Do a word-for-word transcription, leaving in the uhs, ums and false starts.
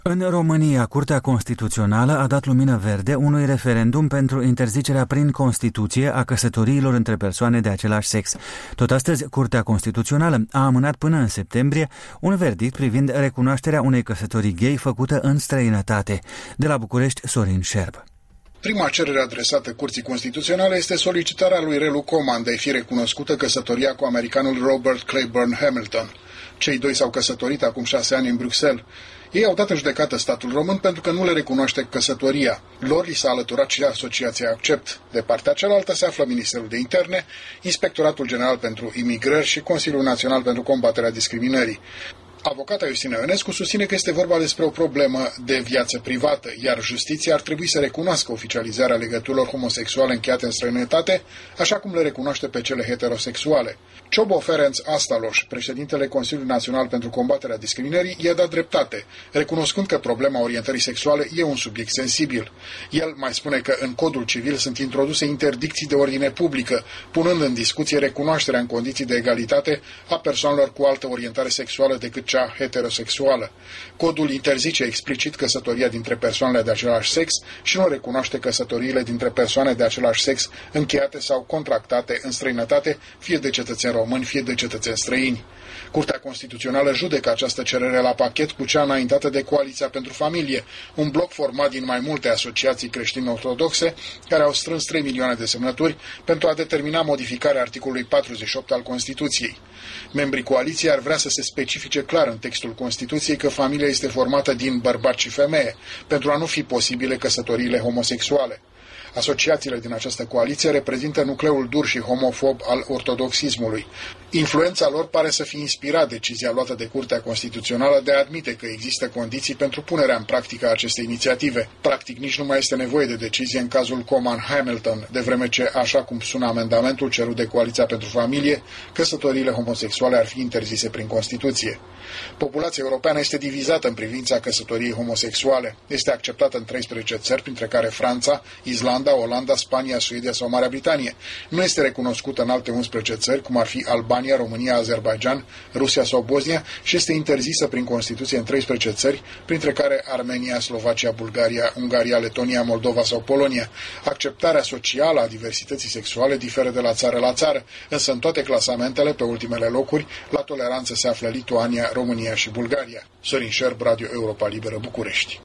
În România, Curtea Constituțională a dat lumină verde unui referendum pentru interzicerea prin Constituție a căsătoriilor între persoane de același sex. Tot astăzi, Curtea Constituțională a amânat până în septembrie un verdict privind recunoașterea unei căsătorii gay făcută în străinătate. De la București, Sorin Șerb. Prima cerere adresată Curții Constituționale este solicitarea lui Relu Coman de a fi recunoscută căsătoria cu americanul Robert Claiborne Hamilton. Cei doi s-au căsătorit acum șase ani în Bruxelles. Ei au dat în judecată statul român pentru că nu le recunoaște căsătoria. Lor li s-a alăturat și Asociația Accept. De partea cealaltă se află Ministerul de Interne, Inspectoratul General pentru Imigrări și Consiliul Național pentru Combaterea Discriminării. Avocata Iustina Ionescu susține că este vorba despre o problemă de viață privată, iar justiția ar trebui să recunoască oficializarea legăturilor homosexuale încheiate în străinătate, așa cum le recunoaște pe cele heterosexuale. Ciobo Ferenc Astaloș, președintele Consiliului Național pentru Combaterea Discriminării, i-a dat dreptate, recunoscând că problema orientării sexuale e un subiect sensibil. El mai spune că în Codul Civil sunt introduse interdicții de ordine publică, punând în discuție recunoașterea în condiții de egalitate a persoanelor cu altă orientare sexuală decât cea heterosexuală. Codul interzice explicit căsătoria dintre persoanele de același sex și nu recunoaște căsătoriile dintre persoane de același sex încheiate sau contractate în străinătate, fie de cetățeni români, fie de cetățeni străini. Curtea Constituțională judecă această cerere la pachet cu cea înaintată de Coaliția pentru Familie, un bloc format din mai multe asociații creștine-ortodoxe care au strâns trei milioane de semnături pentru a determina modificarea articolului patruzeci și opt al Constituției. Membrii coaliției ar vrea să se specifice clar în textul Constituției că familia este formată din bărbat și femeie, pentru a nu fi posibile căsătoriile homosexuale. Asociațiile din această coaliție reprezintă nucleul dur și homofob al ortodoxismului. Influența lor pare să fi inspirat decizia luată de Curtea Constituțională de a admite că există condiții pentru punerea în practică a acestei inițiative. Practic, nici nu mai este nevoie de decizie în cazul Coman-Hamilton, de vreme ce, așa cum sună amendamentul cerut de Coaliția pentru Familie, căsătoriile homosexuale ar fi interzise prin Constituție. Populația europeană este divizată în privința căsătoriei homosexuale. Este acceptată în treisprezece țări, printre care Franța, Islanda, Olanda, Spania, Suedia sau Marea Britanie. Nu este recunoscută în alte unsprezece țări, cum ar fi Albania, România, Azerbaidjan, Rusia sau Bosnia, și este interzisă prin Constituție în treisprezece țări, printre care Armenia, Slovacia, Bulgaria, Ungaria, Letonia, Moldova sau Polonia. Acceptarea socială a diversității sexuale diferă de la țară la țară, însă în toate clasamentele, pe ultimele locuri, la toleranță se află Lituania, România și Bulgaria. Sorin Șerb, Radio Europa Liberă, București.